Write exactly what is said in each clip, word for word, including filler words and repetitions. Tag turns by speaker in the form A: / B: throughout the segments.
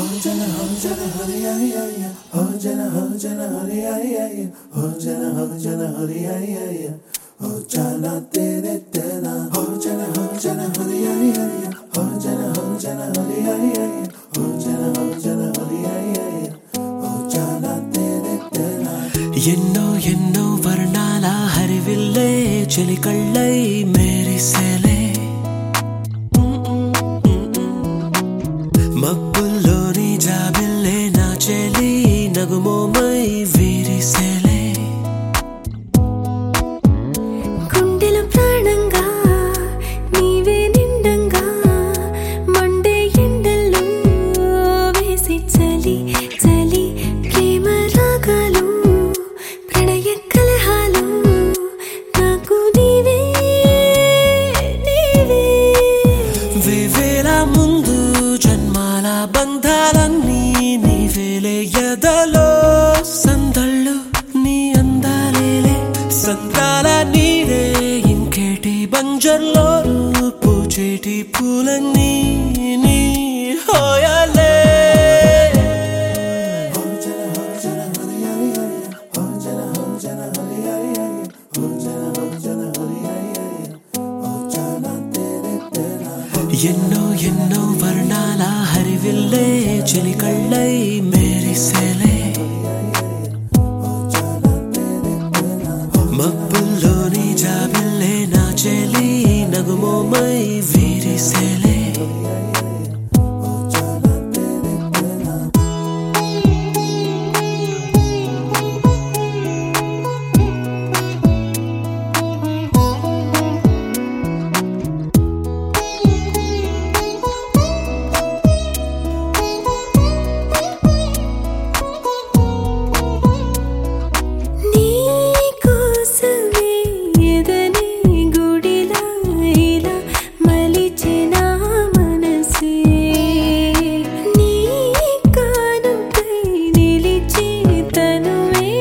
A: jana ho jana hari ay ay ho jana ho jana hari ay ay ho jana ho jana hari ay ay ho jana tere tena ho jana ho jana hari ay ay ho jana ho jana hari ay ay ho jana ho jana hari ay ay ho jana tere tena
B: ఎన్నో ఎన్నో వర్ణాల హరివిల్లే చెలి కళ్ళై మెరిసేలే మబ్బుల్లోని జాబిల్లే నా చెలి నగుమోమై విరిసేలే
C: గుండెలో ప్రాణంగా నీవే నిండంగా Monday ఎండల్లో వేసి చలి చలి ప్రేమ రాగాలు ప్రణయ కలహాలు నాకు నీవే నీవే
B: వేవేల ముందు జన్మాల బంధాలన్నీ నీవేలే ఎదలో సందళ్ళు నీ అందాలేలే సంద్రాల నీరే ఇంకేటి బంజర్లో పూచేటి పూలన్నీ నీ హోయాలే
A: ho jana ho jana hari ay ay ho jana ho jana hari ay ay ho jana ho jana hari ay ay ho jana tere tena
B: ఎన్నో ఎన్నో వర్ణాల హరివిల్లే చెలి కళ్ళై మెరిసేలే మబ్బుల్లోని జాబిల్లే నా చెలి నగుమోమై విరిసేలే
C: నీ కోసమే ఎదనే గుడిలా ఇలా మలిచిన మనసే నీ కానుకై నిలిచి తనువే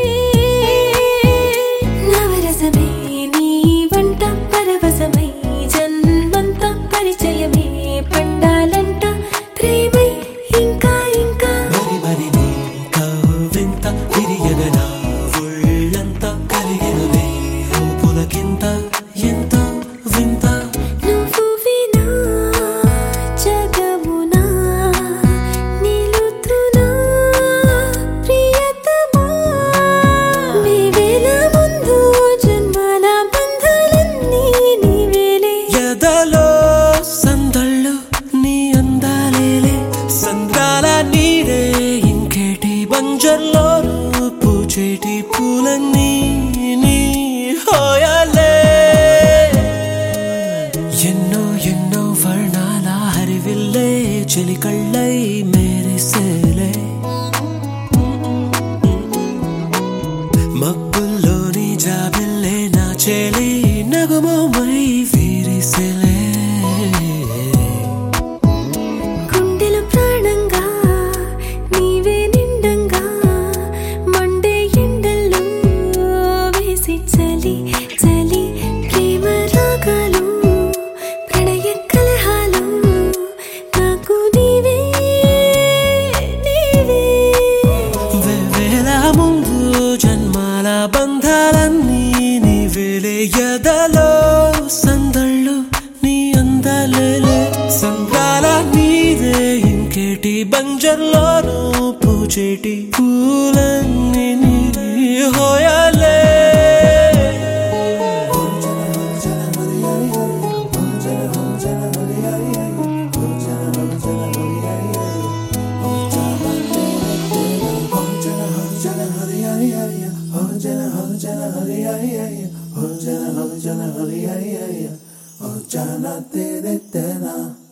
C: నవరసమే నీ వంట పరవశమై జన్మంత పరిచయమే పండాలంట ప్రేమై ఇంకా ఇంకా
B: మరి మరి నీ కవ్వింత విరియగనా ఒళ్ళంతా కలిగినవే పులకింత ఎంత వింత
C: నువ్వు వినా జగమునా నిలుతున్నా ప్రియతమా నీవేల ముందు జన్మాల బంధాలన్నీ నీవేలే
B: ఎదలో సందళ్ళు నీ అందాలేలే సంద్రాల నీరే ఇంకేటి బంజర్లో పూచేటి పూలన్నీ నీ హోయాలే ఎన్నో ఎన్నో వర్ణాల హరివిల్లే చెలి కళ్ళై మెరిసేలే మబ్బుల్లోని జాబిల్లే నా చెలి నగుమోమై విరిసేలే
C: గుండెలో ప్రాణంగా నీవే నిండంగా మండే ఎండల్లో వేసి చలి చలి ప్రేమ రాగాలు ప్రణయ కలహాలు నాకు నీవే నీవే
B: వేవేల ముందు జన్మాల బంధాలన్నీ నీవేలే ఎదలో సందళ్ళు నీ అందాలేలే సంద్రాల నీరే ఇంకేటి బంజర్లోనూ పూచేటి పూలన్నీ నీ హోయాలే
A: ho jana ho jana hari ay ay ho jana ho jana hari ay ay ho jana ho jana hari ay ay ho jana tere tena ho jana ho jana hari ay ay ho jana ho jana hari ay ay ho jana ho jana hari ay ay ho jana tere tena